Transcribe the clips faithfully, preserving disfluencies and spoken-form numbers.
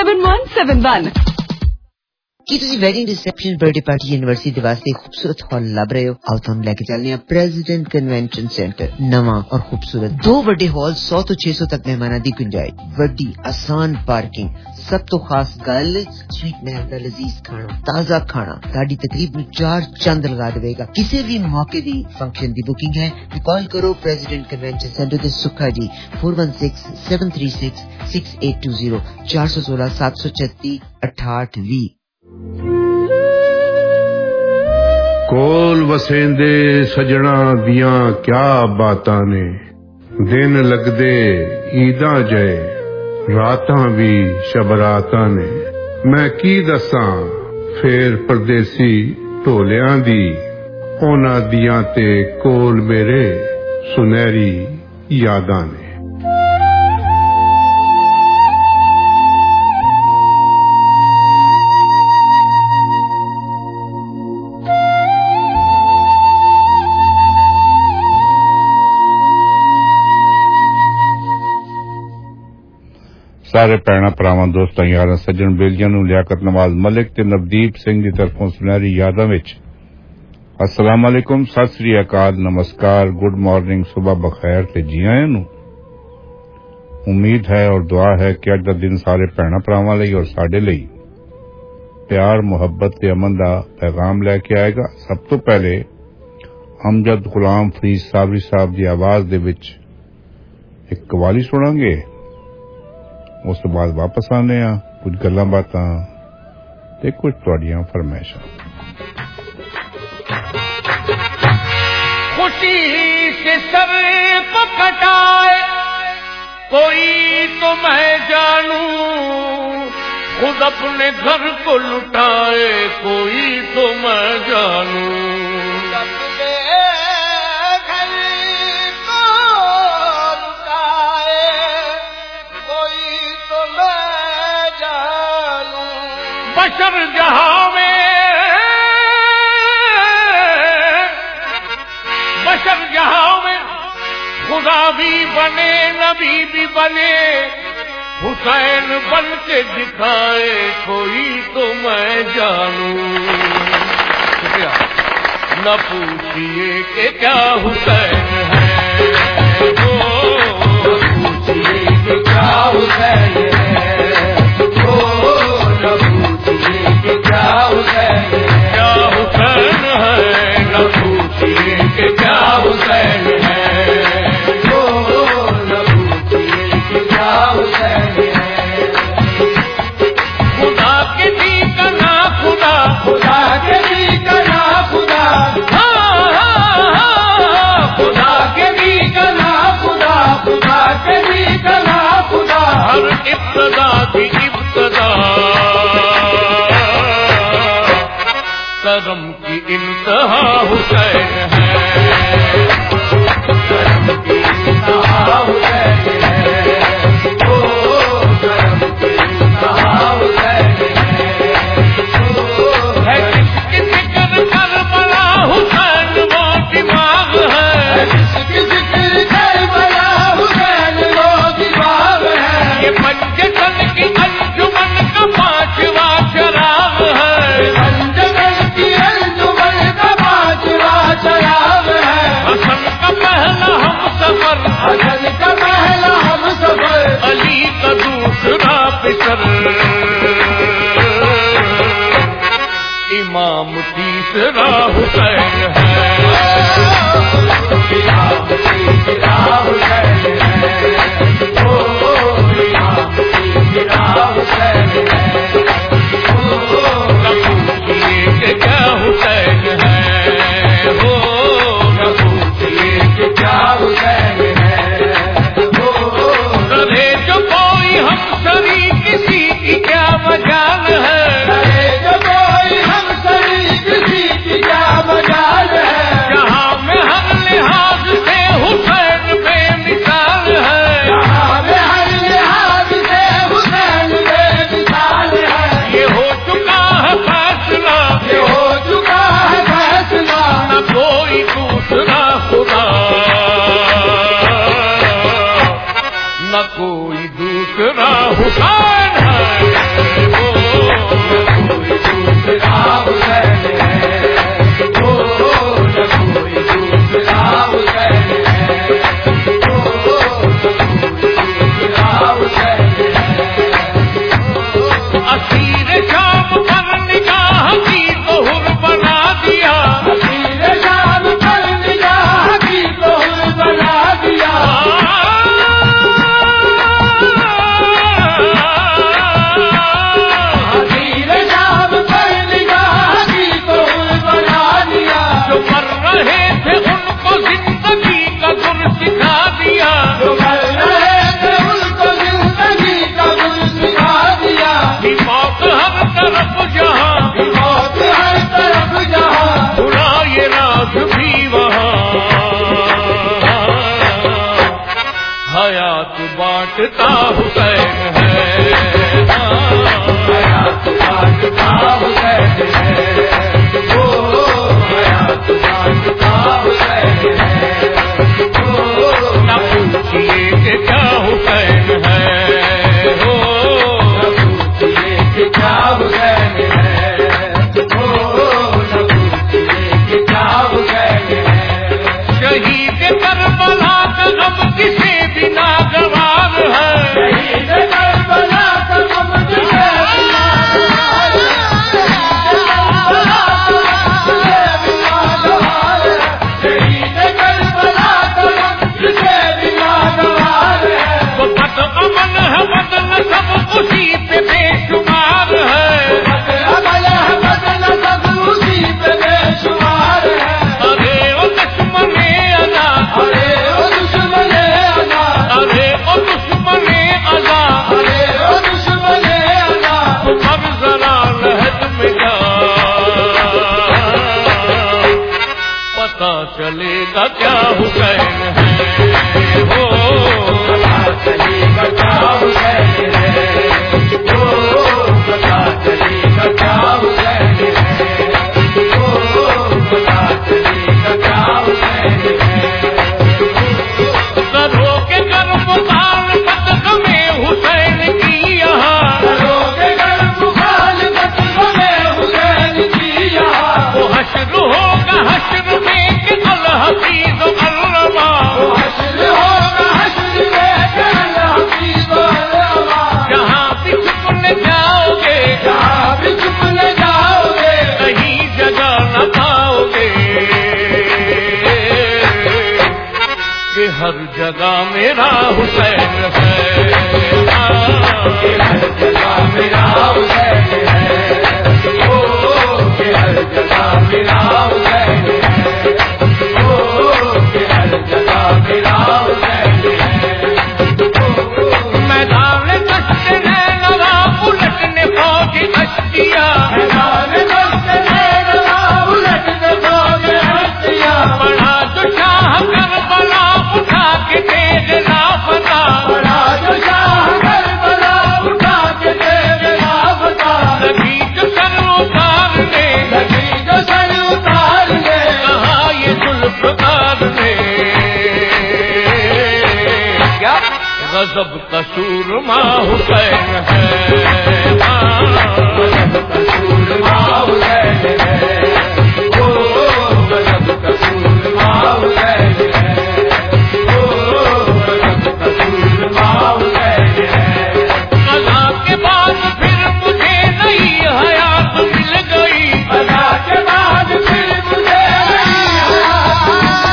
seven one seven one ਕੀ ਤੁਸੀਂ wedding reception birthday party university ਦੇ ਵਾਸਤੇ ਖੂਬਸੂਰਤ ਹਾਲ ਲੱਭ ਰਹੇ ਹੋ? ਆਓ ਤੁਹਾਨੂੰ ਲੈ ਕੇ ਚੱਲਦੇ ਹਾਂ ਪ੍ਰੈਜ਼ੀਡੈਂਟ ਕਨਵੈਨਸ਼ਨ ਸੈਂਟਰ, ਨਵਾਂ ਔਰ ਖੂਬਸੂਰਤ। ਦੋ ਵੱਡੇ ਹਾਲ, ਸੌ ਤੋਂ ਛੇ ਸੌ ਤੱਕ ਮਹਿਮਾਨਾਂ ਦੀ ਗੁੰਜਾਇਸ਼, ਵੱਡੀ ਆਸਾਨ ਪਾਰਕਿੰਗ। ਸਭ ਤੋਂ ਖਾਸ ਗੱਲ, ਸਵੀਟ ਮਹਿਲ ਦਾ ਲਜ਼ੀਜ਼ ਖਾਣਾ, ਤਾਜ਼ਾ ਖਾਣਾ ਸਾਡੀ ਤਕਰੀਬ ਨੂੰ ਚਾਰ ਚੰਦ ਲਗਾ ਦੇਵੇਗਾ। ਕਿਸੇ ਵੀ ਮੌਕੇ ਦੀ ਫੰਕਸ਼ਨ ਦੀ ਬੁਕਿੰਗ ਹੈ ਤੇ ਕਾਲ ਕਰੋ ਪ੍ਰੈਜ਼ੀਡੈਂਟ ਕਨਵੈਨਸ਼ਨ ਸੈਂਟਰ ਦੇ ਸੁੱਖਾ ਜੀ four one six seven three six six eight two zero ਚਾਰ ਸੌ ਸੋਲਾਂ ਸੱਤ ਸੌ ਛੱਤੀ ਅਠਾਹਠ ਵੀਹ। ਕੋਲ ਵਸੇਂਦੇ ਸਜਣਾ ਦੀਆਂ ਕਿਆ ਬਾਤਾਂ ਨੇ, ਦਿਨ ਲੱਗਦੇ ਈਦਾਂ ਜਏ, ਰਾਤਾਂ ਵੀ ਸ਼ਬਰਾਤਾਂ ਨੇ। ਮੈਂ ਕੀ ਦੱਸਾਂ ਫੇਰ ਪਰਦੇਸੀ ਢੋਲਿਆਂ ਦੀ, ਉਹਨਾਂ ਦੀਆਂ ਤੇ ਕੋਲ ਮੇਰੇ ਸੁਨਹਿਰੀ ਯਾਦਾਂ ਨੇ। ਸਾਰੇ ਭੈਣਾਂ ਭਰਾਵਾਂ ਦੋਸਤਾਂ ਯਾਰਾਂ ਸੱਜਣ ਬੇਲੀਆਂ ਨੂੰ ਲਿਆਕਤ ਨਵਾਜ਼ ਮਲਿਕ ਤੇ ਨਵਦੀਪ ਸਿੰਘ ਦੀ ਤਰਫੋਂ ਸੁਨਹਿਰੀ ਯਾਦਾਂ ਵਿੱਚ ਅਸਲਾਮ ਅਲੈਕੁਮ, ਸਤਿ ਸ੍ਰੀ ਅਕਾਲ, ਨਮਸਕਾਰ, ਗੁੱਡ ਮਾਰਨਿੰਗ, ਸੁਬਹ ਬਖੈਰ ਤੇ ਜੀ ਆਇਆਂ ਨੂੰ। ਉਮੀਦ ਹੈ ਔਰ ਦੁਆ ਹੈ ਕਿ ਅੱਜ ਦਾ ਦਿਨ ਸਾਰੇ ਭੈਣਾਂ ਭਰਾਵਾਂ ਲਈ ਔਰ ਸਾਡੇ ਲਈ ਪਿਆਰ, ਮੁਹੱਬਤ ਤੇ ਅਮਨ ਦਾ ਪੈਗਾਮ ਲੈ ਕੇ ਆਏਗਾ। ਸਭ ਤੋਂ ਪਹਿਲੇ ਅਮਜਦ ਗੁਲਾਮ ਫਰੀਦ ਸਾਬਰੀ ਸਾਹਿਬ ਦੀ ਆਵਾਜ਼ ਦੇ ਵਿੱਚ ਇੱਕ ਕਵਾਲੀ ਸੁਣਾਂਗੇ, ਉਸ ਤੋਂ ਬਾਅਦ ਵਾਪਸ ਆਉਂਦੇ ਆ ਕੁਝ ਗੱਲਾਂ ਬਾਤਾਂ ਤੇ ਕੁਝ ਤੁਹਾਡੀਆਂ ਫਰਮਾਇਸ਼ਾਂ। خوشی سے سر کو کٹائے کوئی تو میں جانوں، خود اپنے گھر کو لٹائے کوئی تو میں جانوں۔ بشر جہاں میں بشر جہاں میں خدا بھی بنے، نبی بھی بنے، حسین بن کے دکھائے کوئی تو میں جانوں۔ شکریہ۔ نہ پوچھئے کہ کیا حسین ہے، وہ پوچھئے کہ کیا حسین ہے، کیا حسین ہے، نہ پوچھئے کہ کیا حسین ہے، وہ نہ پوچھئے کہ کیا حسین ہے۔ خدا کے دی کا نا خدا، خدا کے دی کا نا خدا، ہاں ہاں خدا کے دی کا نا خدا، خدا کے دی کا نا خدا۔ ہر ابتدا کی ابتدا کرم کی انتہا حسین ہے، کرم کی انتہا حسین ہے، او کرم کی انتہا حسین ہے۔ کس کی ذکر کربلا حسین وہ دماغ ہے، کس کی ذکر کربلا حسین وہ دماغ ہے۔ یہ پنجتن کی انجمن کا پانچواں چراغ ہے، حسن کا پہلا ہم سفر، حسن کا پہلا ہم سفر، علی کا دوسرا پسر، امام تیسرا حسین ہے، امام تیسرا حسین ہے، او امام تیسرا حسین ہے، نہ پوچھئے کہ کیا حسین ہے، کیا حسین ہے، کرے جو کوئی ہم سری کسی کی کیا مجال ہے، کرے جو کوئی ہم سری کسی کی کیا مجال ہے۔ جہاں میں ہر لحاظ سے بھی موت ہر طرف جہاں موت ہر طرف جہاں بھلا یہ راز بھی وہاں حیات بانٹتا حسین ہے حیات بانٹتا حسین ہے حیات بانٹتا حسین ہے نہ پوچھئے کہ کیا حسین ہے نہ پوچھئے کہ کیا حسین ہے نہ پوچھئے کہ کیا حسین ہے شہید کربلا کا غم کسی بھی ناگوار ہے شہید کربلا کا غم کسی بھی ناگوار ہے شہید کربلا کا غم کسی بھی ناگوار ہے وہ بد امن ہے بدن سب اسی پہ بے شمار ہے امن ہے بدن سب اسی پہ بے شمار ہے ارے او دشمن انا ارے او دشمن انا ارے او دشمن انا ارے او دشمن انا اب ذرا لحد میں جا پتا چلے گا کیا حسین ہے ہو پتا چلے گا کیا حسین ہے ہو پتا چلے گا کیا حسین ہے ہو پتا چلے گا کیا حسین ہے کرو کے کرم خان بدغم حسین کی یہاں کرو کے کرم خان بدغم حسین کی یہاں وہ حشر ہوگا حشر میں کہ الحفیظ الرما وہ حشر ہوگا حشر میں کہ الحفیظ الرما جہاں بھی چھپن جاؤ گے جہاں بھی چھپن جاؤ گے کہیں جگہ نہ پاؤ گے کہ ہر جگہ میرا حسین ہے کہ ہر جگہ میرا حسین ہے او کہ ہر جگہ میرا حسین ہے او کہ ہر جگہ میرا حسین ہے میدان دشت نینوا الٹنے فوج اشتیا میدان دشت نینوا الٹنے فوج اشتیا بڑا جو شاہ کربلا اٹھا کے تیز لاپتا بڑا جو شاہ کربلا اٹھا کے تیز لاپتا لگی جو سر اتارنے لگی جو سر اتارنے کہاں یہ ذوالفقار نے کیا غضب کا سورما حسین ہے غضب کا سورما حسین ہے او غضب کا سورما حسین ہے او غضب کا سورما حسین ہے قضا کے بعد پھر مجھے نئی حیات مل گئی قضا کے بعد پھر مجھے نئی حیات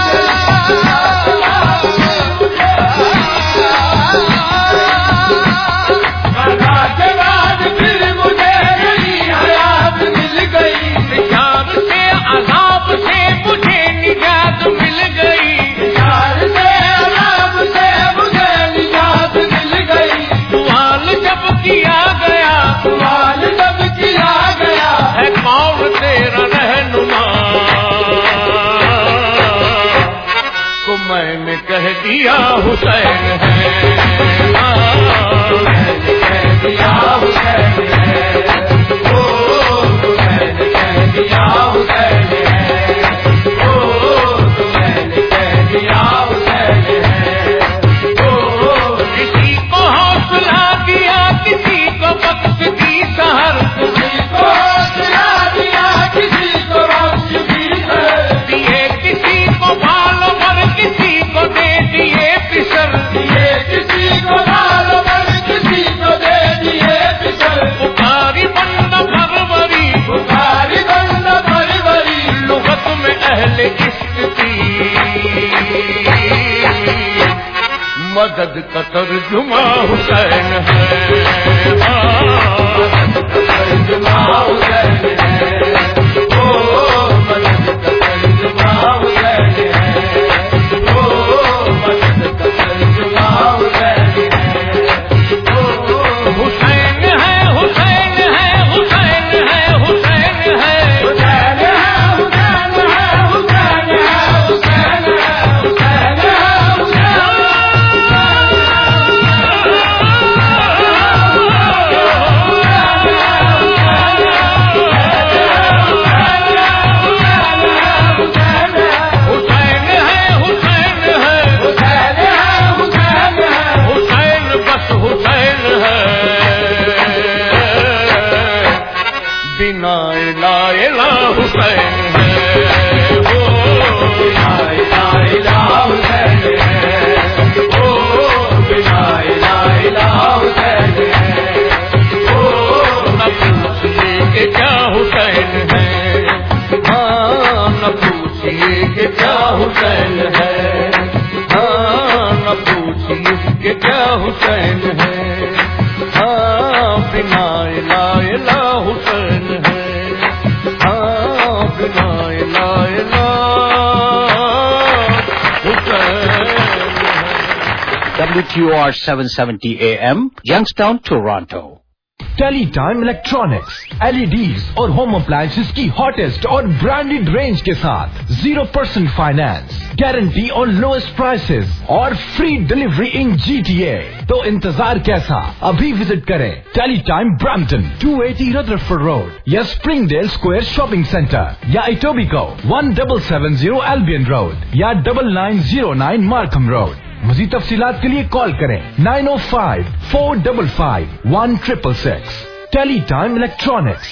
قضا کے بعد پھر مجھے نئی حیات مل گئی نجات سے عذاب سے مجھے نجات مل گئی نجات سے عذاب سے مجھے نجات مل گئی سوال جب کیا گیا سوال جب کیا گیا ہے کون تیرا رہنما تو میں نے کہہ دیا حسین ہے میں نے کہہ دیا حسین ہے او میں نے کہہ دیا حسین ہے او میں نے کہہ دیا حسین ہے او کسی کو حوصلہ دیا کسی کو بخش دی سحر کسی کو حوصلہ دیا کسی کو بخش دی سحر دیے کسی کو بال بھر کسی کو دے دیے پسر دیے کسی کو بال بھر کسی کو دے دیے پسر پکاری بند پروری پکاری بند پروری لغت میں اہل عشق کی مدد کا ترجمہ حسین ہے مدد کا ترجمہ حسین ہے او مدد کا ترجمہ حسین ہے او مدد کا ترجمہ حسین ہے حسین ہے حسین बिना ला इला हुसैन है, ओ बिना ला इला हुसैन है, ओ बिना ला इला हुसैन है, ओ न पूछिए कि क्या हुसैन है, हाँ न पूछिए कि क्या हुसैन है, हाँ न पूछिए कि क्या हुसैन है, हाँ बिना ला इला हुसैन है, हाँ बिना ला इला हुसैन है। W T O R seven seventy A M, Youngstown, Toronto. Teletime electronics, LEDs और होम अप्लायंसेस की हॉटेस्ट और ब्रांडेड रेंज के साथ जीरो परसेंट फाइनेंस, गारंटी और लोएस्ट प्राइसेस और फ्री डिलीवरी इन जीटीए। तो इंतजार कैसा, अभी विजिट करें Teletime Brampton two eighty Rutherford road या स्प्रिंगडेल स्क्वायर शॉपिंग सेंटर या Etobicoke one seven seven zero Albion road या double nine zero nine Markham road. मज़ीद तफसीलात के लिए कॉल करें nine O five four double five one triple six. Tele time electronics.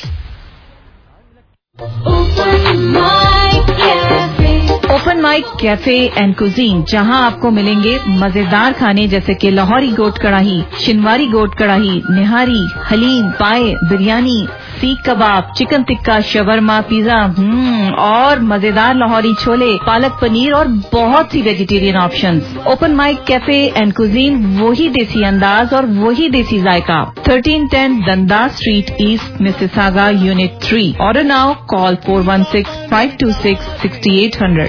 Open mic cafe and cuisine, जहां आपको मिलेंगे मजेदार खाने जैसे कि लाहौरी गोट कढ़ाई, शिनवारी गोट कढ़ाई, निहारी, haleem, paya, biryani, seekh kebab, chicken tikka, shawarma, pizza हम्म और मजेदार लाहौरी छोले, पालक पनीर और बहुत सी vegetarian options. Open mic cafe and cuisine, वही देसी अंदाज और वही देसी जायका। Thirteen ten Dundas street east, Mississauga, unit three. Order now, call four one six five two six six eight hundred.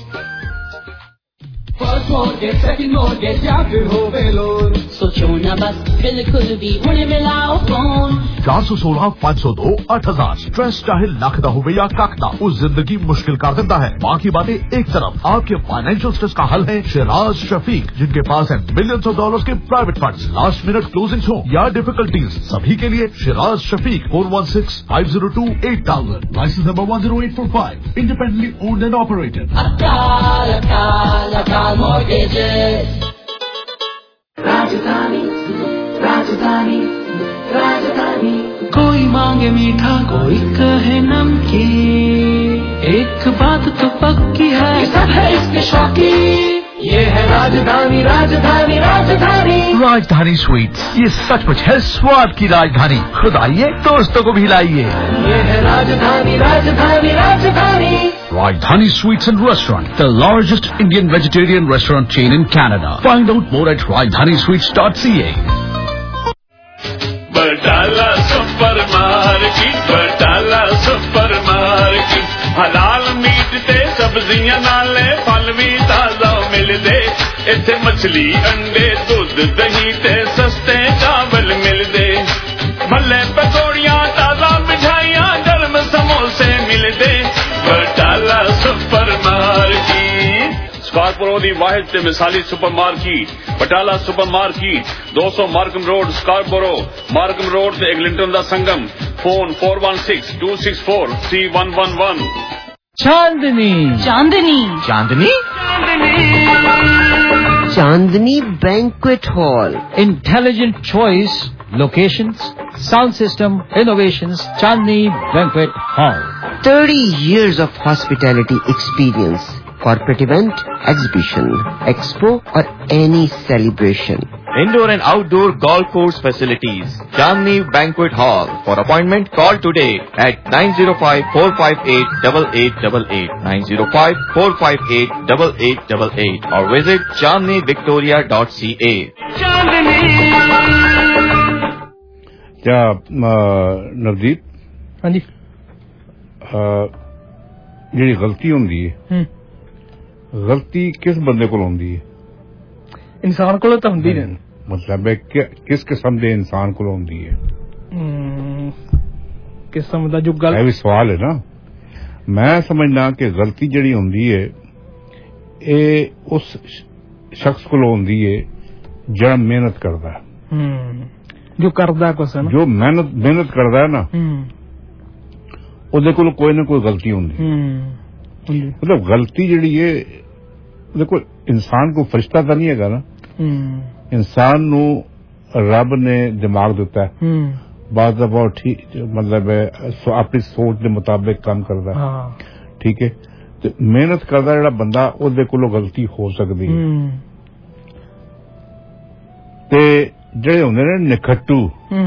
First mortgage, second mortgage या फिर हो बेलोन, सोचो ना बस बिल्कुल भी हुणे मिलाओ फोन। चार सौ सोलह पाँच सौ दो आठ हजार स्ट्रेस चाहे लाखदा हो या काकदा, उस जिंदगी मुश्किल कर देता है। बाकी बातें एक तरफ, आपके फाइनेंशियल स्ट्रेस का हल है शिराज शफीक, जिनके पास है मिलियंस ऑफ डॉलर्स के private funds, last minute closing हो या डिफिकल्टीज, सभी के लिए Shiraz Shafiq four one six five zero two eight thousand, license number one zero eight four five, independently owned and operated. अकाल अकाल अकाल मॉर्गेजेस। राजधानी राजधानी राजधानी, कोई मांगे मीठा कोई कहे नमकीन, एक बात तो पक्की है सब है इसके शौकीन, ये है राजधानी राजधानी राजधानी। राजधानी स्वीट्स, ये सचमुच है स्वाद की राजधानी। खुद आइए, दोस्तों को भी लाइए। ये है राजधानी राजधानी राजधानी। Rajdhani Sweets and Restaurant, the largest Indian vegetarian restaurant chain in Canada. Find out more at rajdhani sweets dot c a. Batala supermarket, Batala supermarket, हलाल मीट ते सब्जियां नाले फल भी ताजा मिलदे, इत्थे मछली अंडे दूध दही ते सस्ते चावल मिलदे, भले पकौड़ियां ताजा मिठाइयां गर्म समोसे मिलदे, बटाला सुपर मार्केट। स्कारपोरो दी वाहिद ते मिसाली supermarket, Batala supermarket, दो सौ Markham road Scarborough, Markham road ते एग्लिंटन दा संगम। Phone four one six two six four three one one one. Chandni Chandni Chandni Chandni banquet hall, Intelligent choice, locations, sound system, innovations, Chandni Banquet Hall. thirty years of hospitality experience, corporate event, exhibition, expo or any celebration. Indoor and outdoor golf course facilities. Chandni Banquet Hall. For appointment, call today at nine zero five four five eight eight eight eight eight, nine zero five four five eight eight eight eight eight, or visit chandni victoria dot c a. क्या नवदीप, हाँ जी, ਜਿਹੜੀ ਗਲਤੀ ਹੁੰਦੀ ਹੈ, ਗਲਤੀ ਕਿਸ ਬੰਦੇ ਕੋਲ ਹੁੰਦੀ ਹੈ? ਇਨਸਾਨ ਕੋਲ ਤਾਂ ਹੁੰਦੀ ਨਹੀਂ। ਮਤਲਬ ਹੈ ਕਿ ਕਿਸ ਕਿਸਮ ਦੇ ਇਨਸਾਨ ਕੋਲ ਹੁੰਦੀ ਹੈ? ਕਿਸਮ ਦਾ ਜੋ ਗੱਲ, ਇਹ ਵੀ ਸਵਾਲ ਹੈ ਨਾ। ਮੈਂ ਸਮਝਦਾ ਕਿ ਗਲਤੀ ਜਿਹੜੀ ਹੁੰਦੀ ਹੈ ਇਹ ਉਸ ਸ਼ਖਸ ਕੋਲ ਹੁੰਦੀ ਹੈ ਜਿਹੜਾ ਮਿਹਨਤ ਕਰਦਾ ਹੈ, ਜੋ ਕਰਦਾ ਕੁਛ ਹੈ ਨਾ, ਜੋ ਮਿਹਨਤ ਮਿਹਨਤ ਕਰਦਾ ਹੈ ਨਾ, ਉਹਦੇ ਕੋਲ ਕੋਈ ਨਾ ਕੋਈ ਗਲਤੀ ਹੁੰਦੀ। ਮਤਲਬ ਗਲਤੀ ਜਿਹੜੀ ਹੈ, ਦੇਖੋ ਇਨਸਾਨ ਕੋਈ ਫਰਿਸ਼ਤਾ ਤਾਂ ਨਹੀਂ ਹੈਗਾ ਨਾ, ਇਨਸਾਨ ਨੂੰ ਰੱਬ ਨੇ ਦਿਮਾਗ ਦਿੱਤਾ ਹੈ, بعض دفعہ ٹھیک مطلب اپنی سوچ کے مطابق کام کرتا ٹھیک ہے تے محنت کرتا جڑا بندہ او دے کولوں غلطی ہو سکتی ہے تے جڑے ہوندے نے نکھٹو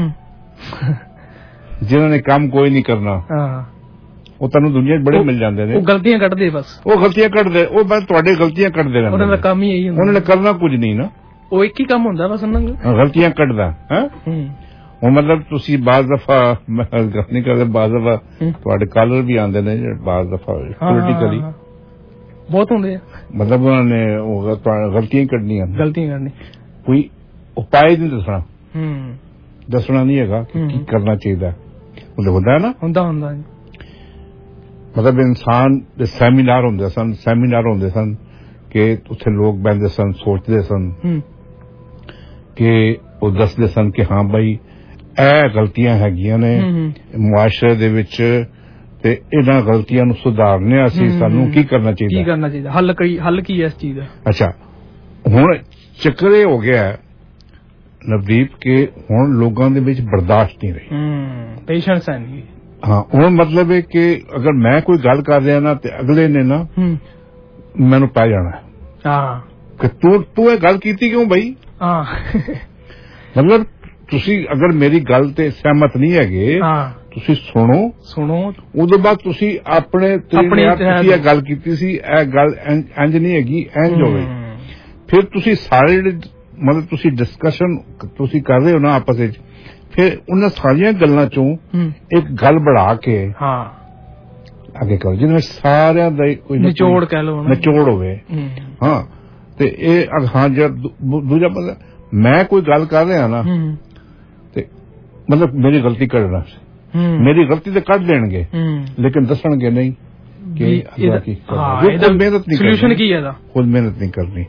جنہوں نے کام کوئی نہیں کرنا وہ تمہیں دنیا بڑے مل جاندے نے غلطیاں کٹ دے بس وہ غلطیاں کٹ دے وہ بس تواڈے غلطیاں کٹ دے انہاں دا کام ہی یہی ہوندا انہوں نے کرنا کچھ نہیں نا وہ ایک ہی کام ہوندا بس انہاں دا غلطیاں کٹدا ہاں وہ مطلب تسی بعض دفعہ میں گل نہیں کردا بعض دفعہ تواڈے کالر بھی آندے نے بعض دفعہ پولیٹیکلی بہت ہوندے مطلب انہوں نے غلطیاں کٹنیاں غلطیاں کرنی کوئی اپائے نہیں دسنا دسنا نہیں ہے کہ کرنا چاہیے مطلب ہوتا ہے نا ہوندا ہوندا مطلب انسان سیمینار ہوندے سن سیمینار ہوندے سن کہ اتنے لوگ بہندے سن سوچتے سن کہ وہ دستے سن کہ ہاں بھائی اے غلطیاں ہے نے معاشرے دے وچ تے انہاں غلطیاں نو سدھارنے اسی سانو کی کرنا چاہیے کی کرنا چاہیے حل کی حل کی ہے اس چیز دا اچھا ہن چکر یہ ہو گیا ہے نودیپ کے ہن لوگاں دے وچ برداشت نہیں رہی پیشنس ہے نہیں ہاں ہن مطلب ہے کہ اگر میں کوئی گل کر رہا نا تے اگلے نے نا مینوں پا جانا ہے ہاں کہ تو تو یہ گل کیتی کیوں بھائی ہاں مطلب تسی اگر میری گل تے سہمت نہیں ہے تسی سنو سنو اس بعد تسی اپنے تسی یہ گل کیتی سی اے گل انج نہیں ہے انج ہوئے پھر تسی سارے مطلب تسی ڈسکشن تسی کر رہے ہو نا آپس وچ پھر ان ساری گلاں چوں ایک گل بڑھا کے آگے کرو جن میں سارا نچوڑ کہہ لو نچوڑ ہوئے ہاں تے اے ہاں جب دوجا بندہ میں کوئی گل کر رہا نا تے مطلب میری غلطی کڈنا میری غلطی تے کڈ دین گے لیکن دسن گے نہیں کہ محنت نہیں سولوشن کی ہے خود محنت نہیں کرنی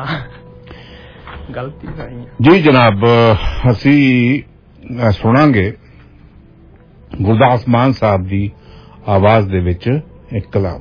غلطی جی جناب اسی سناں گے گرداس مان صاحب دی آواز دے وچ ایک کلام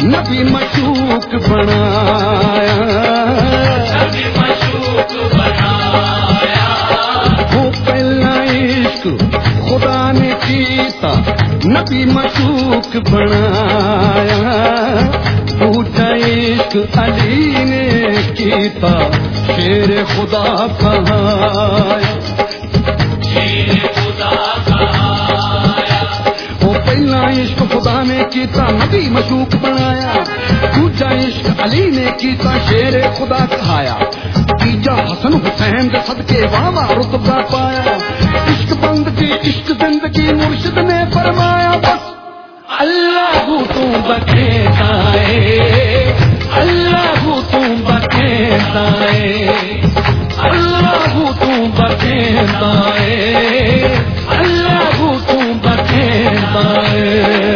نبی مشوق بنایا نبی مشوق بنایا وہ پہلا عشق خدا نے کیتا نبی مشوق بنایا پوچھا عشق علی نے کیتا شیر خدا کہایا شیر خدا کہایا وہ پہلا عشق خدا نے کیتا نبی مشوق بنایا دوجا عشق علی نے کیتا شیر خدا کہایا تیجا حسن حسین دے صدقے واہ رتبہ پایا عشق بند کی عشق زندگی مرشد نے فرمایا بس اللہ تو بکیتا ہے اللہ تو بکیتا ہے اللہ تو بکیتا ہے اللہ تو بکیتا ہے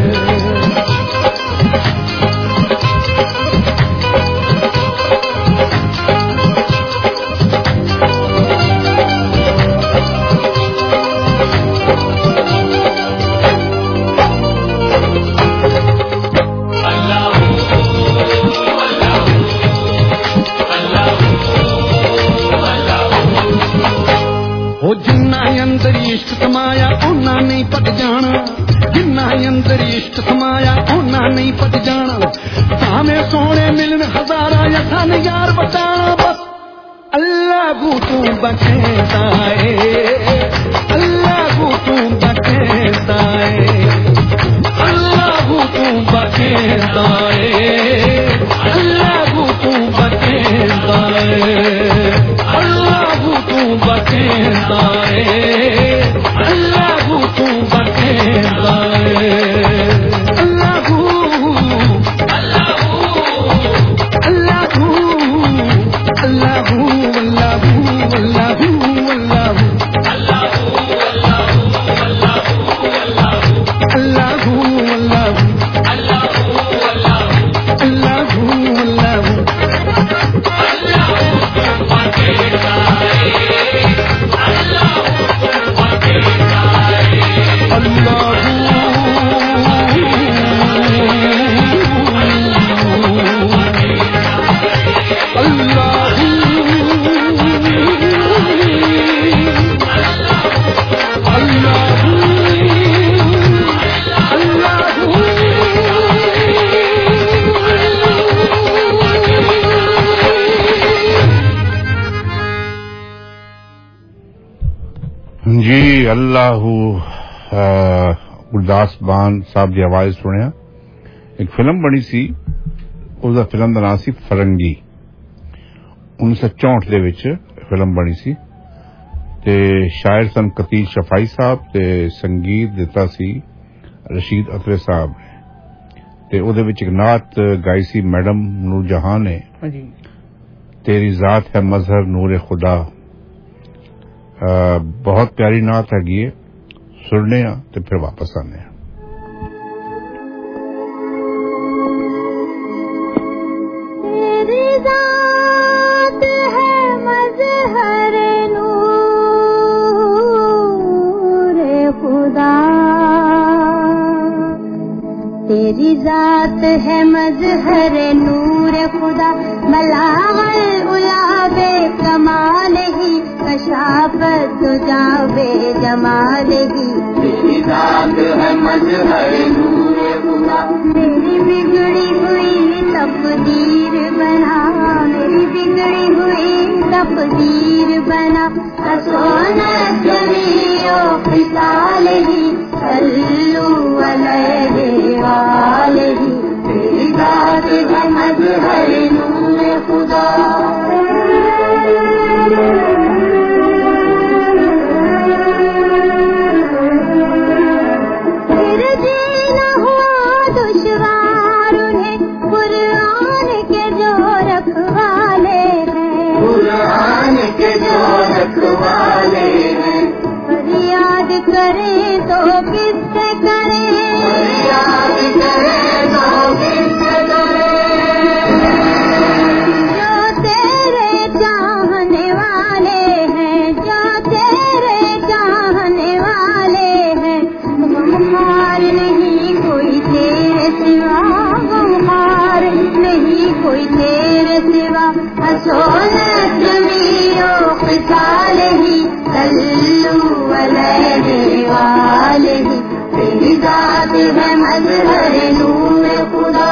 عشق سمایا اونا نہیں پٹ جانا جنہ اندر عشق سمایا اونا نہیں پٹ جانا سامنے سونے ملن ہزارہ یا سن یار بچانا بس اللہ کو تو بچیتا ہے اللہ کو تو بچیتا ہے اللہ کو تو بچیتا ہے اللہ کو تو بچیتا ہے اللہ کو تو بچیتا ہے اللہ تو بکیتا ہے اللہ اللہ اللہ اللہ اللہ جی اللہ گرداس مان صاحب کی آواز سنیا ایک فلم بنی سی اس فلم کا نام سی فرنگی انیس سو چونٹ دے وچ فلم بنی سی تے شاعر سن قتیل شفائی صاحب تے سنگیت دیتا سی رشید اطرے صاحب نے تے او دے وچ ایک نعت گائی سی میڈم نور جہاں نے تیری ذات ہے مظہر نور خدا بہت پیاری نعت ہے گی سننے ہاں تے پھر واپس آنے ہیں تیری ذات ہے مظہر نور خدا بلاغل الا بے کمال ہی کشافت جاوے جمال ہی تیری ذات ہے مظہر نور خدا میری بگڑی ہوئی تقدیر بنا میری بگڑی ہوئی تقدیر بنا سونا جمیو خصال ہی صلو علیہ وآلہ تیری ذات ہے مظہر نور خدا پھر جینا ہوا دشوار انہیں قرآن کے جو رکھوالے ہیں قرآن کے جو رکھوالے ہیں یاد کرے تو کس سے کرے یاد کرے تو کس سے کرے جو تیرے چاہنے والے ہیں جو تیرے چاہنے والے ہیں غمخوار نہیں کوئی تیرے سوا غمخوار سوا حسون جميع خصاله صلوا عليه وآله تیری ذات ہے مظہر نور خدا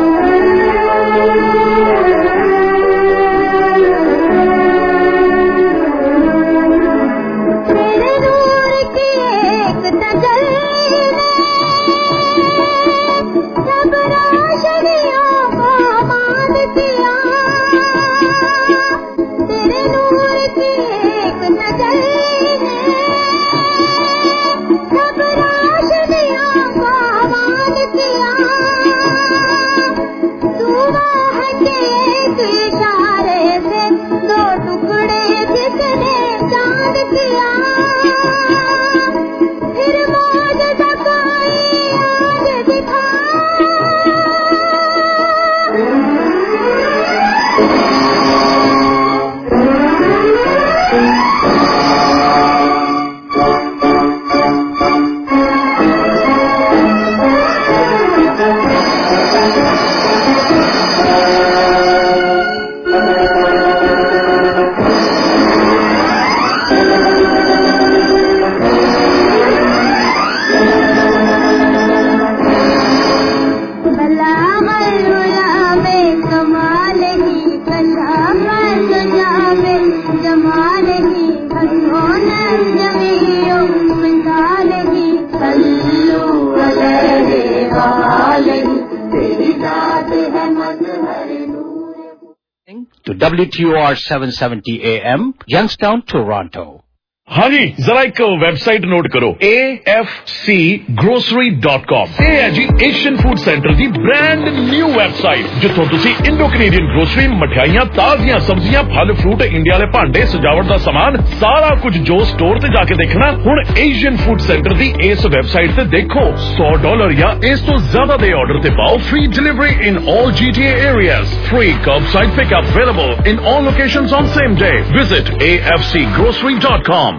To W T O R seven seventy A M, Youngstown, Toronto. ہاں جی ذرا ایک ویب سائٹ نوٹ کرو A F C grocery dot com یہ ہے جی ایشین فوڈ سینٹر دی برانڈ نیو ویب سائٹ جتوں تسی انڈو کینیڈین گروسری مٹھائیاں تازیاں سبزیاں پھل فروٹ انڈیا والے بھانڈے سجاوٹ دا سامان سارا کچھ جو سٹور تے جا کے دیکھنا ہن ایشین فوڈ سینٹر دی اس ویب سائٹ تے دیکھو سو ڈالر یا اس تو زیادہ دے آرڈر تے پاؤ free delivery in all G T A areas free curbside pick up available in all locations on same day visit A F C grocery dot com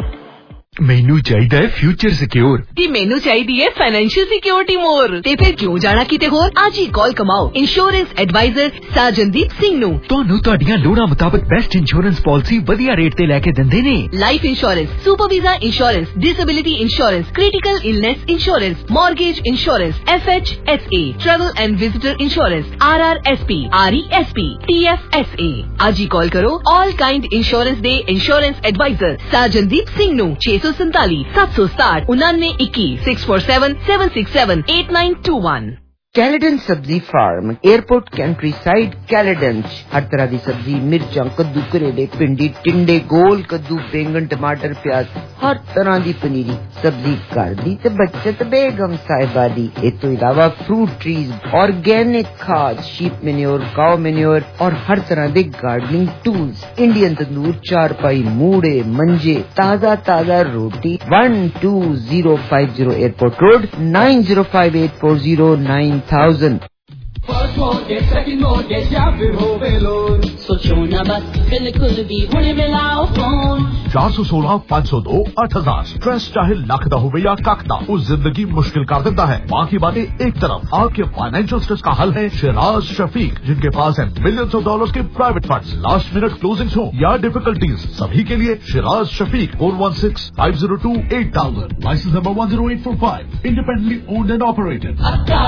menu چاہیے future secure تی مینو چاہیے financial security مور تے پھر کیوں جانا کیتے ہور آج ہی کال کماؤ انشورنس ایڈوائزر ساجندیپ سنگھ نو تانوں تہاڈیاں لوڑاں مطابق بیسٹ انشورنس پالیسی ودیا ریٹ تے لے کے دندے نے life insurance super visa insurance disability insurance critical illness insurance mortgage insurance F H S A travel and visitor insurance R R S P R E S P T F S A آج ہی call کرو all kind insurance دے insurance advisor Sajandeep Singh نو چھ سو سینتالیس سات سو ساٹھ انانوے اکیس six four seven seven six seven eight nine two one Caledon سبزی فارم ایئرپورٹ کنٹری سائڈ کیلیڈنج ہر طرح دی سبزی مرچاں کدو کریلے پنڈی ٹنڈے گول کدو بینگن ٹماٹر پیاز ہر طرح دی پنیری سبزی گھر دی تے بچت بیگم صاحبہ دی اس تو علاوہ فروٹ ٹریز آرگینک کھاد شیپ مینیور کاؤ مینیور اور ہر طرح دے گارڈننگ ٹولز انڈین تندور چارپائی موڑے منجے تازہ تازہ روٹی one two zero five zero airport road nine zero five eight four zero nine thousand. First mortgage, second mortgage, یا پھر ہو بے لون سوچو نہ بس بالکل بھی ہونے ملاؤ فون چار سو سولہ پانچ سو دو آٹھ ہزار اسٹریس چاہے لاکھ دا ہوئے یا کاک دا اس زندگی مشکل کر دیتا ہے باقی باتیں ایک طرف آپ کے فائنینشیل اسٹریس کا حل ہے شیراز شفیق جن کے پاس ہے ملینز آف ڈالرز کے private funds last minute closings ہوں یا ڈیفیکلٹیز سبھی کے لیے Shiraz Shafiq four one six five zero two eight thousand license number one zero eight four five independently owned and operated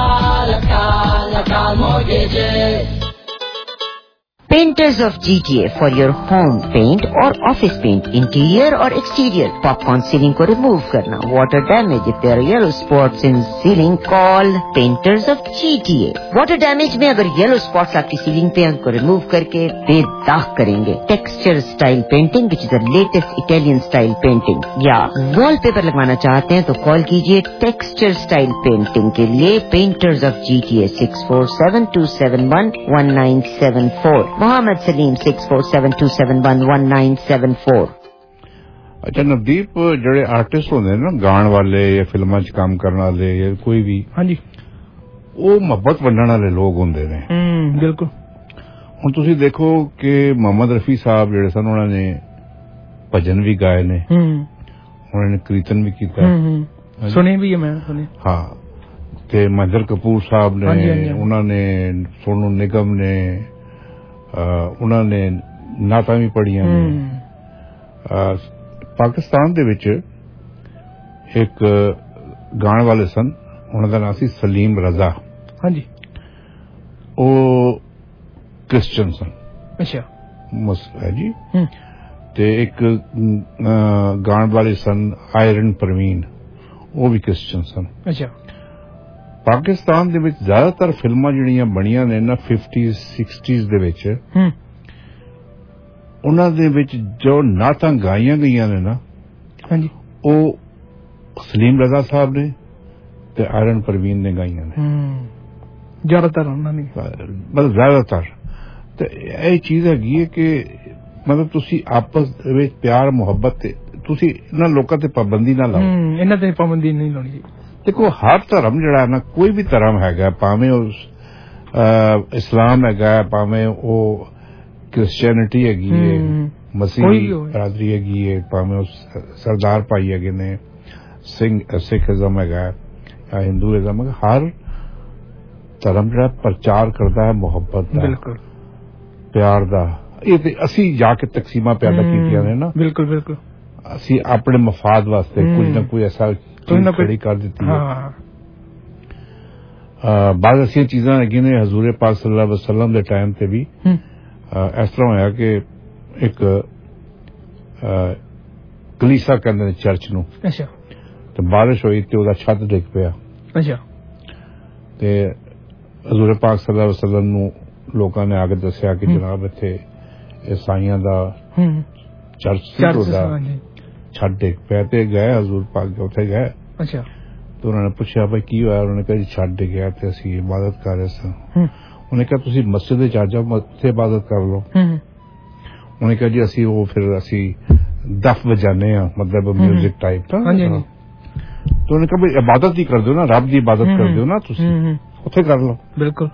Painters of G T A for your home paint or office paint, interior or exterior. Popcorn ceiling ko remove karna. Water damage. If there are yellow spots in ceiling, call Painters of G T A. Water damage mein agar yellow spots aapki ceiling pe unko remove karke bedaag karenge. Texture style painting, which is the latest Italian style painting. Ya wallpaper lagwana chahte hain to call kijiye Texture style painting ke liye Painters of G T A six four seven two seven one one nine seven four. Muhammad Saleem six four seven two seven one one nine seven four. اچھا نودیپ جڑے artist ہوندے نا گان والے یا فلماں چ کام کرن والے یا کوئی بھی ہاں جی وہ محبت ونڈن والے لوگ ہوندے نے بالکل. ہن تسی دیکھو کہ محمد رفیع صاحب جڑے سن انہوں نے بھجن بھی گائے نے انہوں نے کیرتن بھی کیتا سنے بھی ہے میں سنے ہاں تے مہندر کپور صاحب نے انہوں نے سونو نگم نے ਉਹਨਾਂ ਨੇ ਨਾਤਾਂ ਵੀ ਪੜ੍ਹੀਆਂ ਨੇ। ਪਾਕਿਸਤਾਨ ਦੇ ਵਿੱਚ ਇੱਕ ਗਾਣ ਵਾਲੇ ਸਨ, ਉਹਨਾਂ ਦਾ ਨਾਮ ਸੀ ਸਲੀਮ ਰਜ਼ਾ। ਹਾਂਜੀ। ਉਹ ਕ੍ਰਿਸਚਨ ਸਨ। ਅੱਛਾ। ਹੈ ਜੀ। ਤੇ ਇੱਕ ਗਾਣ ਵਾਲੇ ਸਨ ਆਇਰਨ ਪਰਵੀਨ, ਉਹ ਵੀ ਕ੍ਰਿਸਚਨ ਸਨ। ਅੱਛਾ। ਪਾਕਿਸਤਾਨ ਦੇ ਵਿੱਚ ਜ਼ਿਆਦਾਤਰ ਫਿਲਮਾਂ ਜਿਹੜੀਆਂ ਬਣੀਆਂ ਨੇ ਨਾ ਫਿਫਟੀਜ਼ ਸਿਕਸਟੀਜ਼ ਦੇ ਵਿੱਚ, ਉਹਨਾਂ ਦੇ ਵਿੱਚ ਜੋ ਨਾਤਾਂ ਗਾਈਆਂ ਗਈਆਂ ਨੇ ਨਾ, ਹਾਂਜੀ, ਉਹ ਸਲੀਮ ਰਜ਼ਾ ਸਾਹਿਬ ਨੇ ਤੇ ਆਇਰਨ ਪਰਵੀਨ ਨੇ ਗਾਈਆਂ ਨੇ ਜ਼ਿਆਦਾਤਰ ਉਹਨਾਂ ਨੇ, ਮਤਲਬ ਜ਼ਿਆਦਾਤਰ। ਤੇ ਇਹ ਚੀਜ਼ ਹੈਗੀ ਹੈ ਕਿ ਮਤਲਬ ਤੁਸੀਂ ਆਪਸ ਵਿੱਚ ਪਿਆਰ ਮੁਹੱਬਤ ਤੇ ਤੁਸੀਂ ਇਹਨਾਂ ਲੋਕਾਂ ਤੇ ਪਾਬੰਦੀ ਨਾ ਲਾਓ। ਇਹਨਾਂ ਤੇ ਪਾਬੰਦੀ ਨਹੀਂ ਲਾਉਣੀ ਚਾਹੀਦੀ। ਦੇਖੋ ਹਰ ਧਰਮ ਜਿਹੜਾ ਨਾ, ਕੋਈ ਵੀ ਧਰਮ ਹੈਗਾ, ਭਾਵੇਂ ਉਹ ਇਸਲਾਮ ਹੈਗਾ, ਭਾਵੇਂ ਉਹ ਕ੍ਰਿਸਚੈਨਿਟੀ ਹੈਗੀ ਹੈ, ਮਸੀਹੀ ਬਰਾਦਰੀ ਹੈਗੀ ਹੈ, ਭਾਵੇਂ ਉਹ ਸਰਦਾਰ ਭਾਈ ਹੈਗੇ ਨੇ, ਸਿੰਘ ਸਿੱਖਜ਼ਮ ਹੈਗਾ ਜਾਂ ਹਿੰਦੂਇਜ਼ਮ ਹੈਗਾ, ਹਰ ਧਰਮ ਜਿਹੜਾ ਪ੍ਰਚਾਰ ਕਰਦਾ ਹੈ ਮੁਹੱਬਤ ਦਾ, ਪਿਆਰ ਦਾ। ਇਹ ਤੇ ਅਸੀਂ ਜਾ ਕੇ ਤਕਸੀਮਾਂ ਪੈਦਾ ਕੀਤੀਆਂ ਨੇ ਨਾ, ਬਿਲਕੁਲ ਬਿਲਕੁਲ, ਅਸੀਂ ਆਪਣੇ ਮਫਾਦ ਵਾਸਤੇ ਕੁਝ ਨਾ ਕੋਈ ਐਸਾ ਖੜੀ ਕਰ ਦਿੱਤੀ ਹੈ। بعض ایسی چیزاں ہیں نے حضور پاک صلی اللہ علیہ وسلم دے ٹائم تے بھی اس طرح ہویا کہ ایک کلیسا کہندے چرچ نو، اچھا، تے بارش ہوئی تے او دا چھت ڈگ پیا، اچھا، تے حضور پاک صلی اللہ علیہ وسلم نو لوکاں نے آگے دسیا کہ جناب ایتھے عیسائیاں دا چرچ سی دا چھت ڈگ پیا، تے گئے حضور پاک اوتھے گئے، اچھا، تو انہوں نے پوچھا بھائی کی ہوا؟ انہوں نے کہا جی چھٹ ڈگیا تے اسی عبادت کر رہے سن۔ انہوں نے کہا تسی مسجد وچ آ جاؤ تے عبادت کر لو۔ انہوں نے کہا جی اسی وہ پھر اسی دف بجانے ہاں، مطلب میوزک ٹائپ تھا۔ تو انہوں نے کہا بھائی عبادت ہی کر دو نا، رب دی عبادت کر دو نا، تسی اوتھے کر لو۔ بالکل،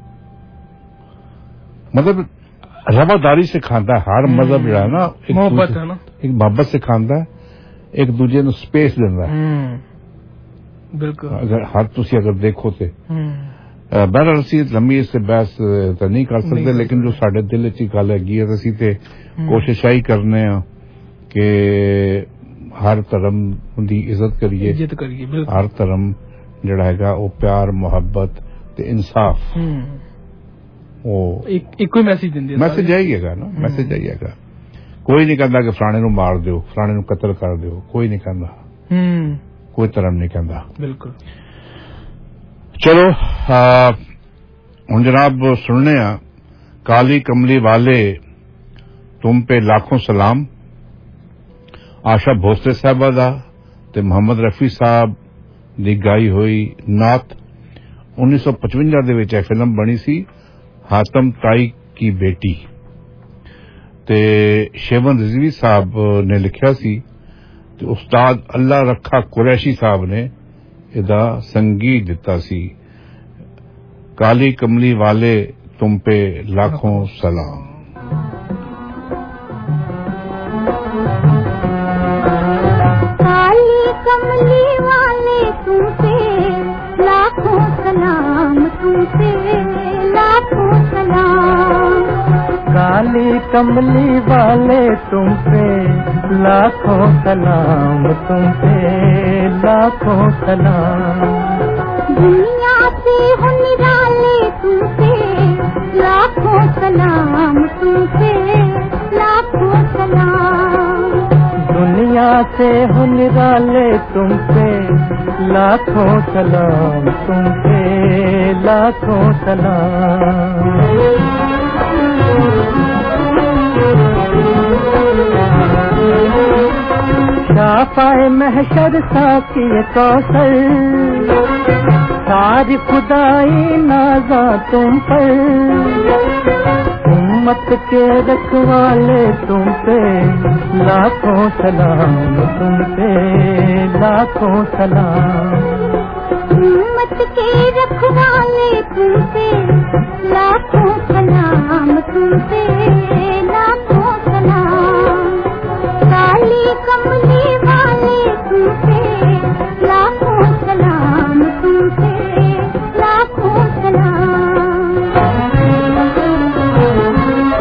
مطلب رواداری سکھاندا ہے ہر مذہب جڑا ہے نا، محبت ہے نا، ایک محبت سکھاندا ہے، ایک دوجے نو سپیس دیندا ہے۔ بالکل، اگر ہر تسی اگر دیکھو تے بہرحال اسی لمبی اس سے بحث تو نہیں کر سکتے، لیکن جو ساڈے دل وچ گل ہے اسی تے کوشش ہی کرنے ہاں کہ ہر دھرم دی عزت کریے، عزت کریے، ہر دھرم جڑا ہے گا وہ پیار محبت تے انصاف، وہ ایک کوئی میسج دیندے، میسج آئیے گا نا، میسج آئیے گا۔ کوئی نہیں کہندا کہ فلانے نو مار دیو، فلانے نو قتل کر دیو، کوئی نہیں کہندا، کوئی طرح نہیں کہندا۔ بالکل، چلو ہن جناب سننے ہاں کالی کملی والے تم پہ لاکھوں سلام، آشا بھوسلے صاحبہ دا تے محمد رفیع صاحب دی گائی ہوئی نعت انیس سو پچوجا دے وچ فلم بنی سی حاتم تائی کی بیٹی، تے شیون رضوی صاحب نے لکھیا سی، استاد اللہ رکھا قریشی صاحب نے ادا سنگیت دتا سی۔ کالی کملی والے تم پہ لاکھوں سلام۔ کالی کملی والے تم پہ لاکھوں سلام، تم پہ لاکھوں سلام۔ کالی کملی والے تم پہ لاکھوں سلام، تم پہ لاکھوں سلام۔ دنیا سے ہو نرالے تم پہ لاکھوں سلام، تم پہ لاکھوں سلام۔ دنیا سے ہو نرالے تم پہ لاکھوں سلام، تم پہ لاکھوں سلام۔ شافائے محشر ساقی کوثر، ساری خدائی نازا تم پر، امت کے رکھوالے تم پہ لاکھوں سلام، تم پہ لاکھوں سلام۔ امت کے رکھوالے تم پہ لاکھوں سلام، تم پہ لاکھوں سلام۔ کالی کملی والے تم پہ لاکھوں سلام، تم پہ لاکھوں سلام۔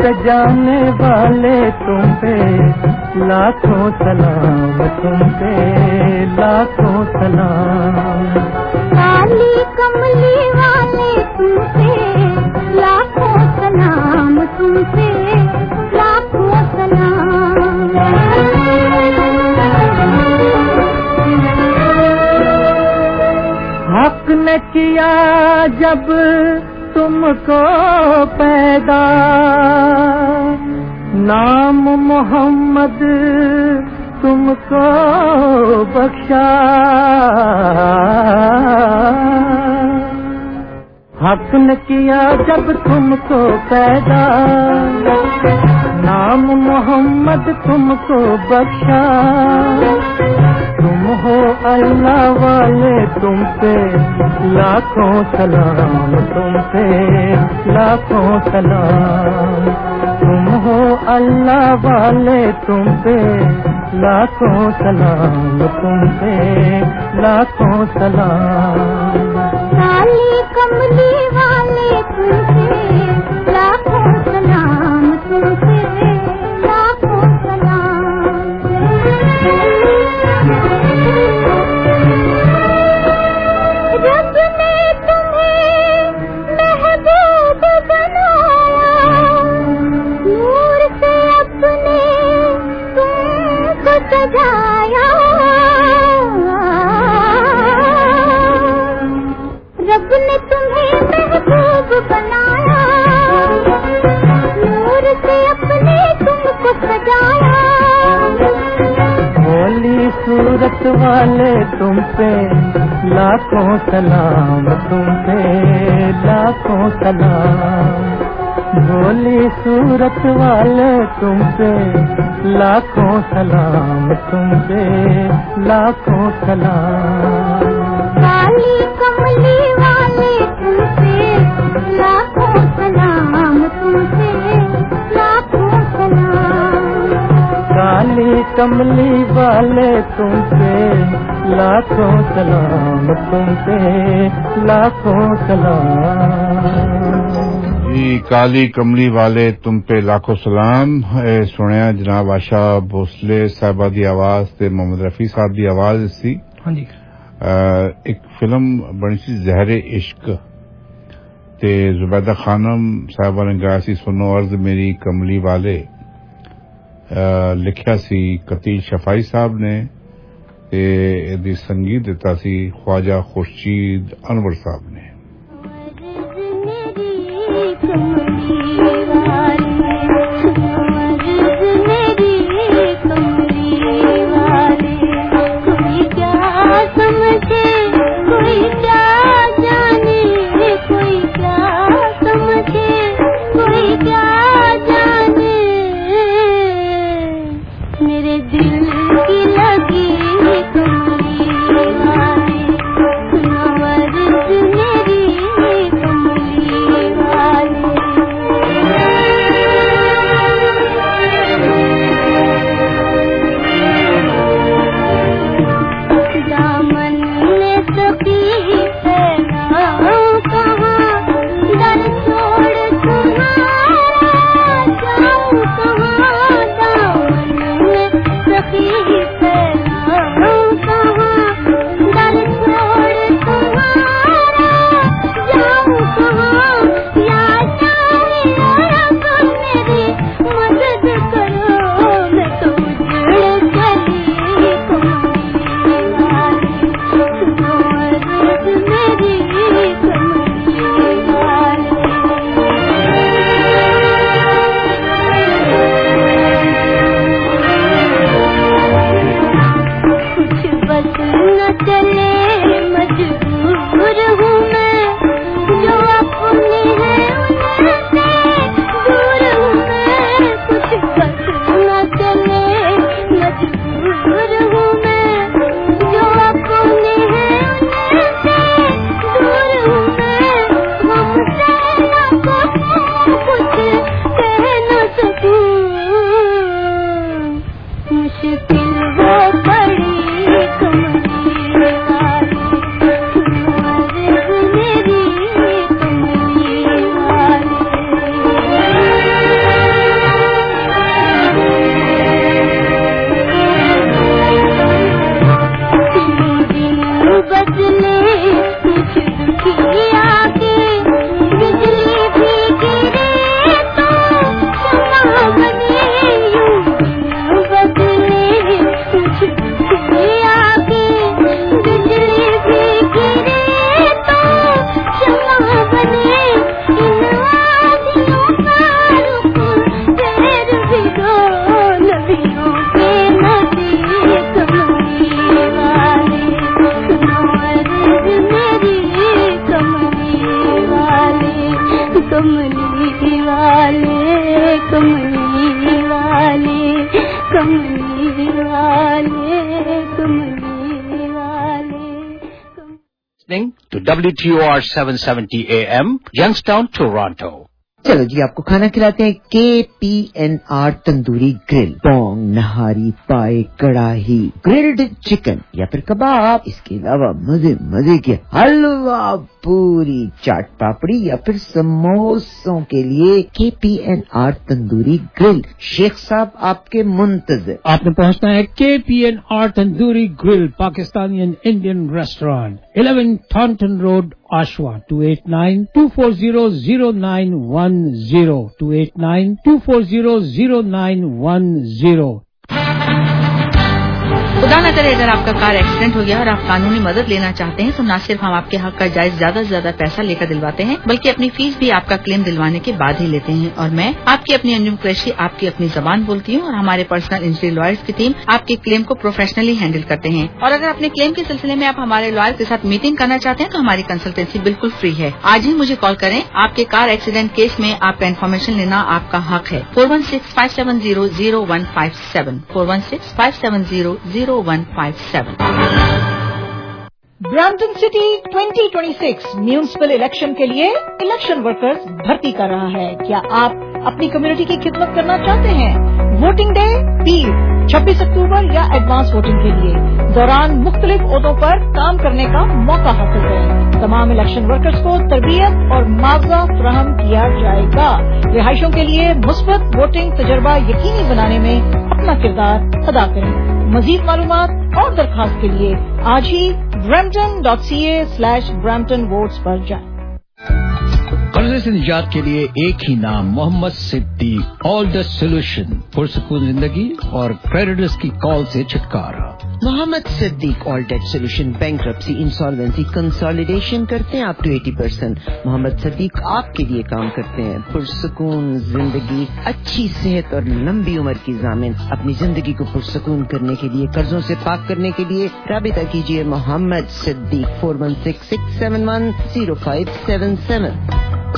سجانے والے تم پہ لاکھوں سلام، تم پہ لاکھوں سلام. کالی کملی والے تم پہ لاکھوں سلام، تم پہ لاکھوں سلام. حق نے کیا جب تم کو پیدا، نام محمد تم کو بخشا. حق نے کیا جب تم کو پیدا، نام محمد تم کو بخشا. تم ہو اللہ والے تم پہ لاکھوں سلام، تم پہ لاکھوں سلام. تم ہو اللہ والے تم پہ لاکھوں سلام، تم پہ لاکھوں سلام. کالی کملی والے تم پہ لاکھوں سلام، تم پہ لاکھوں سلام. رب نے تمہیں محبوب بنایا، نور سے اپنے تم کو سجایا. رب نے تمہیں محبوب بنایا، نور سے اپنے تم کو سجایا. بھولی صورت والے تم پہ لاکھوں سلام، تم پہ لاکھوں سلام. بھولی صورت والے تم پہ لاکھوں سلام، تم پہ لاکھوں سلام. کالی کملی والے تم پہ لاکھوں سلام، تم پہ لاکھوں سلام. کالی کملی والے تم پہ لاکھوں سلام، تم پہ لاکھوں سلام. جی کالی کملی والے تم پہ لاکھوں سلام. سنیا جناب آشا بھوسلے صاحبہ دی آواز تے محمد رفیع صاحب دی آواز سی. ہاں جی. ایک فلم بنی سی زہر عشق تے زبیدہ خانم صاحبہ نے گایا سی سنو عرض میری کملی والے. لکھیا سی قتیل شفائی صاحب نے تے دی سنگیت دیتا سی خواجہ خورشید انور صاحب نے. listening to W T O R seven seventy A M, Youngstown, Toronto. चलो जी, आपको खाना खिलाते हैं के P N R tandoori grill. पोंग, नहारी, पाए, कड़ाही, ग्रिल्ड चिकन या फिर कबाब, इसके अलावा मजे मजे के हलवा, पूरी, चाट पापड़ी या फिर समोसों के लिए K P N R tandoori grill. Sheikh साहब आपके मुंतजर। आपने पहुंचना है K P N R tandoori grill, Pakistani and Indian restaurant, eleven Thornton road, Oshawa, two eight nine two four zero zero nine one zero, two eight nine two four zero zero nine one zero. खुदा न करे अगर आपका car accident हो गया और आप कानूनी मदद लेना चाहते हैं तो न सिर्फ हम आपके हक का जायज ज्यादा से ज्यादा पैसा लेकर दिलवाते हैं, बल्कि अपनी फीस भी आपका क्लेम दिलवाने के बाद ही लेते हैं। और मैं आपकी अपनी अंजुम कुरैशी आपकी अपनी जबान बोलती हूँ और हमारे पर्सनल इंजरी लॉयर्स की टीम आपके क्लेम को प्रोफेशनली हैंडल करते हैं। और अगर अपने क्लेम के सिलसिले में आप हमारे लॉयर के साथ मीटिंग करना चाहते हैं तो हमारी कंसल्टेंसी बिल्कुल फ्री है। आज ही मुझे कॉल करें। आपके कार एक्सीडेंट केस में आपका इन्फॉर्मेशन लेना आपका हक है। Four one six five seven zero zero one five seven, four one six five seven zero zero one five seven. Brampton city twenty twenty six municipal election के लिए election workers भर्ती कर रहा है। क्या आप अपनी कम्युनिटी की खिदमत करना चाहते हैं? वोटिंग डे बीस छब्बीस अक्टूबर या एडवांस वोटिंग के लिए दौरान मुख्तलिफ ओहदों पर काम करने का मौका हासिल करें। तमाम इलेक्शन वर्कर्स को तरबियत और मुआवजा फराहम किया जाएगा। रिहायशों के लिए मुस्बत वोटिंग तजर्बा यकीनी बनाने में अपना किरदार अदा करें। मजीद मालूमात और दरखास्त के लिए आज ही Brampton dot C A slash Brampton votes पर जाएं। कर्जे से निजात के लिए एक ही नाम, Mohammad Siddiq. All the solution, पुरसकून जिंदगी और क्रेडिटर्स की कॉल से छुटकारा। Mohammad Siddiq all debt solution, bankruptcy, insolvency, consolidation करते हैं आप to eighty percent. Mohammad Siddiq आपके लिए काम करते हैं। पुरसकून जिंदगी, अच्छी सेहत और लंबी उम्र की ज़ामिन। अपनी जिंदगी को पुरसकून करने के लिए, कर्जों से पाक करने के लिए राबिता कीजिए Mohammad Siddiq, four one six six seven one zero five seven seven.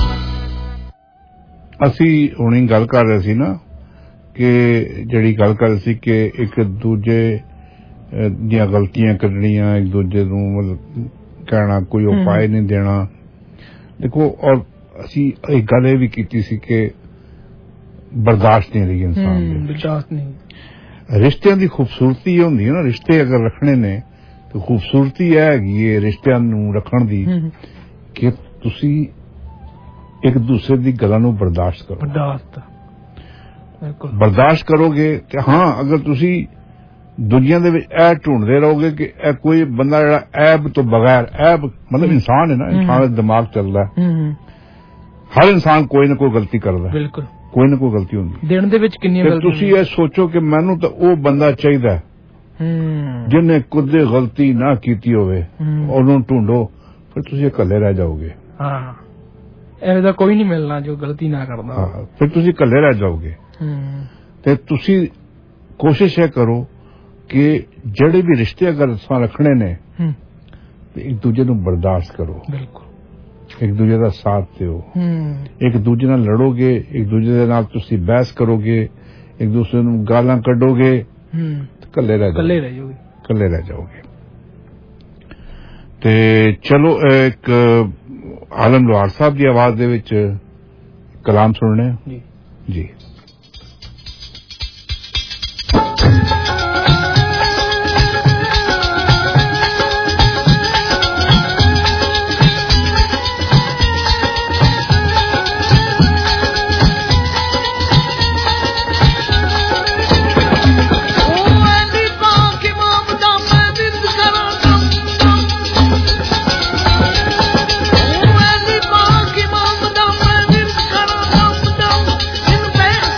ਅਸੀਂ ਹੁਣੀ ਗੱਲ ਕਰ ਰਹੇ ਸੀ ਨਾ ਕਿ ਜਿਹੜੀ ਗੱਲ ਕਰ ਰਹੇ ਸੀ ਕਿ ਇੱਕ ਦੂਜੇ ਦੀਆਂ ਗਲਤੀਆਂ ਕੱਢਣੀਆਂ, ਇੱਕ ਦੂਜੇ ਨੂੰ ਮਤਲਬ ਕਹਿਣਾ, ਕੋਈ ਉਪਾਅ ਨਹੀਂ ਦੇਣਾ। ਦੇਖੋ, ਔਰ ਅਸੀਂ ਇੱਕ ਗੱਲ ਇਹ ਵੀ ਕੀਤੀ ਸੀ ਕਿ ਬਰਦਾਸ਼ਤ ਨਹੀਂ ਰਹੀ ਇਨਸਾਨ ਦੇ, ਬਰਦਾਸ਼ਤ ਨਹੀਂ। ਰਿਸ਼ਤਿਆਂ ਦੀ ਖੂਬਸੂਰਤੀ ਇਹ ਹੁੰਦੀ ਹੈ ਨਾ, ਰਿਸ਼ਤੇ ਅਗਰ ਰੱਖਣੇ ਨੇ ਤਾਂ ਖੂਬਸੂਰਤੀ ਇਹ ਹੈਗੀ ਹੈ ਰਿਸ਼ਤਿਆਂ ਨੂੰ ਰੱਖਣ ਦੀ ਕਿ ਤੁਸੀਂ ਇੱਕ ਦੂਸਰੇ ਦੀ ਗੱਲਾਂ ਨੂੰ ਬਰਦਾਸ਼ਤ ਕਰੋ। ਬਰਦਾਸ਼ਤ ਬਿਲਕੁਲ ਬਰਦਾਸ਼ਤ ਕਰੋਗੇ ਤੇ ਹਾਂ, ਅਗਰ ਤੁਸੀਂ ਦੁਨੀਆ ਦੇ ਵਿੱਚ ਇਹ ਢੂੰਡਦੇ ਰਹੋਗੇ ਕਿ ਇਹ ਕੋਈ ਬੰਦਾ ਜਿਹੜਾ ਐਬ ਤੋਂ ਬਗੈਰ, ਐਬ ਮਤਲਬ ਇਨਸਾਨ ਹੈ ਨਾ, ਇਨਸਾਨ ਦਾ ਦਿਮਾਗ ਚੱਲਦਾ, ਹਰ ਇਨਸਾਨ ਕੋਈ ਨਾ ਕੋਈ ਗਲਤੀ ਕਰਦਾ, ਬਿਲਕੁਲ ਕੋਈ ਨਾ ਕੋਈ ਗਲਤੀ ਹੁੰਦੀ ਦਿਨ ਦੇ ਵਿੱਚ ਕਿੰਨੀਆਂ ਗਲਤੀਆਂ। ਤੁਸੀਂ ਇਹ ਸੋਚੋ ਕਿ ਮੈਨੂੰ ਤਾਂ ਉਹ ਬੰਦਾ ਚਾਹੀਦਾ ਜਿਹਨੇ ਕਦੇ ਗਲਤੀ ਨਾ ਕੀਤੀ ਹੋਵੇ, ਉਹਨੂੰ ਢੂੰਡੋ, ਫਿਰ ਤੁਸੀਂ ਇਕੱਲੇ ਰਹਿ ਜਾਓਗੇ। ਹਾਂ, ਐਵੇਂ ਦਾ ਕੋਈ ਨਹੀਂ ਮਿਲਣਾ ਜੋ ਗਲਤੀ ਨਾ ਕਰਦਾ। ਹਾਂ, ਫਿਰ ਤੁਸੀਂ ਇਕੱਲੇ ਰਹਿ ਜਾਓਗੇ। ਤੇ ਤੁਸੀਂ ਕੋਸ਼ਿਸ਼ ਇਹ ਕਰੋ ਕਿ ਜਿਹੜੇ ਵੀ ਰਿਸ਼ਤੇ ਅਗਰ ਤੁਸੀਂ ਰੱਖਣੇ ਨੇ ਤੇ ਇੱਕ ਦੂਜੇ ਨੂੰ ਬਰਦਾਸ਼ਤ ਕਰੋ, ਬਿਲਕੁਲ ਇੱਕ ਦੂਜੇ ਦਾ ਸਾਥ ਦਿਓ। ਇੱਕ ਦੂਜੇ ਨਾਲ ਲੜੋਗੇ, ਇੱਕ ਦੂਜੇ ਦੇ ਨਾਲ ਤੁਸੀਂ ਬਹਿਸ ਕਰੋਗੇ, ਇੱਕ ਦੂਸਰੇ ਨੂੰ ਗਾਲਾਂ ਕੱਢੋਗੇ, ਇਕੱਲੇ ਰਹਿ ਇਕੱਲੇ ਰਹਿ ਜਾਓਗੇ ਇਕੱਲੇ ਰਹਿ ਜਾਓਗੇ। ਤੇ ਚਲੋ ਇੱਕ आलम लोहार साहब की आवाज दे विच कलाम सुनने जी जी Bang!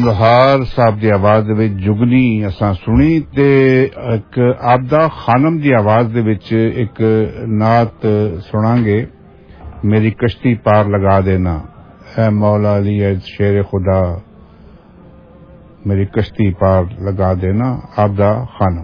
لوہار صاحب دی آواز دے وچ جگنی اساں سنی تے ایک آبدہ خانم دی آواز دے وچ ایک نعت سناں گے. میری کشتی پار لگا دینا اے مولا علی اے شیر خدا میری کشتی پار لگا دینا. آبدہ خانم.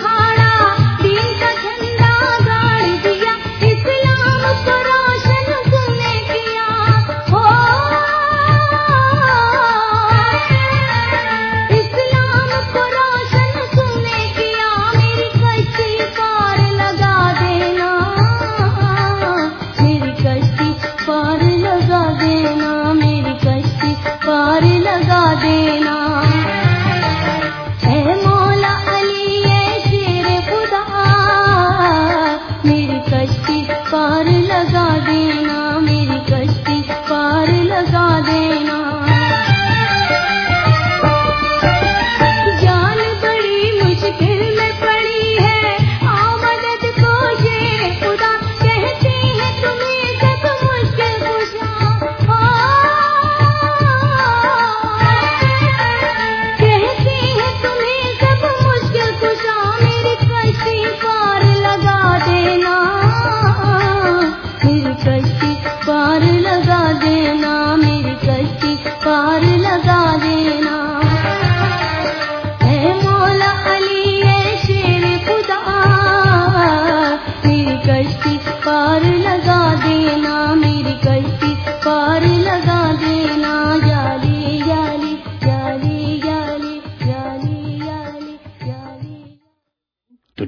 روشن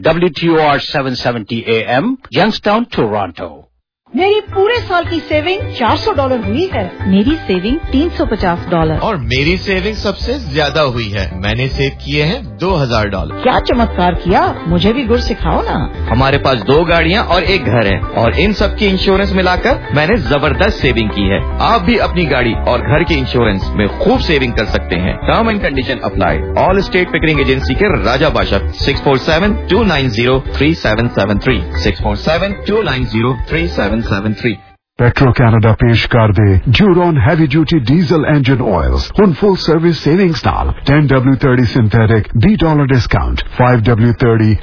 W T O R seven seventy A M, Youngstown, Toronto. मेरी पूरे साल की सेविंग चार सौ डॉलर हुई है। मेरी सेविंग तीन सौ पचास डॉलर। और मेरी सेविंग सबसे ज्यादा हुई है, मैंने सेव किए हैं दो हजार डॉलर। क्या चमत्कार किया, मुझे भी गुर सिखाओ ना। हमारे पास दो गाड़ियाँ और एक घर है और इन सब की इंश्योरेंस मिलाकर मैंने जबरदस्त सेविंग की है। आप भी अपनी गाड़ी और घर की इंश्योरेंस में खूब सेविंग कर सकते हैं। Term and condition apply. Allstate Pickering agency के Raja Badshah six four seven two nine zero three seven seven three six four seven two nine zero three seven seven three. Petro Canada पेश कर दे Duron Heavy Duty Diesel Engine Oils ਹੁਣ full service savings ਨਾਲ ten W thirty synthetic B dollar discount five W thirty